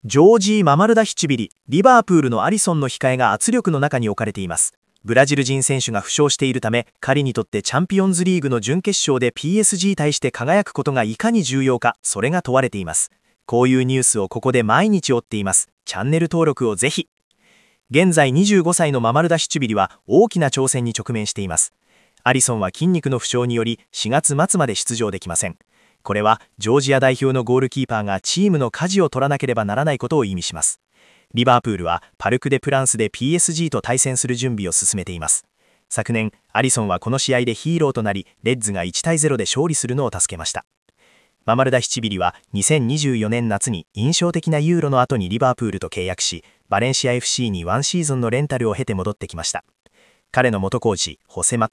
ジョージー・ママルダヒチュビリ、リバープールのアリソンの控えが圧力の中に置かれています。ブラジル人選手が負傷しているため、彼にとってチャンピオンズリーグの準決勝で PSG 対して輝くことがいかに重要か、それが問われています。こういうニュースをここで毎日追っています。チャンネル登録をぜひ。現在25歳のママルダヒチュビリは大きな挑戦に直面しています。アリソンは筋肉の負傷により4月末まで出場できません。これはジョージア代表のゴールキーパーがチームの舵を取らなければならないことを意味します。リバープールはパルク・デ・プランスで PSG と対戦する準備を進めています。昨年、アリソンはこの試合でヒーローとなり、レッズが1対0で勝利するのを助けました。ママルダヒチュビリは2024年夏に印象的なユーロの後にリバープールと契約し、バレンシア FC に1シーズンのレンタルを経て戻ってきました。彼の元コーチ、ホセマ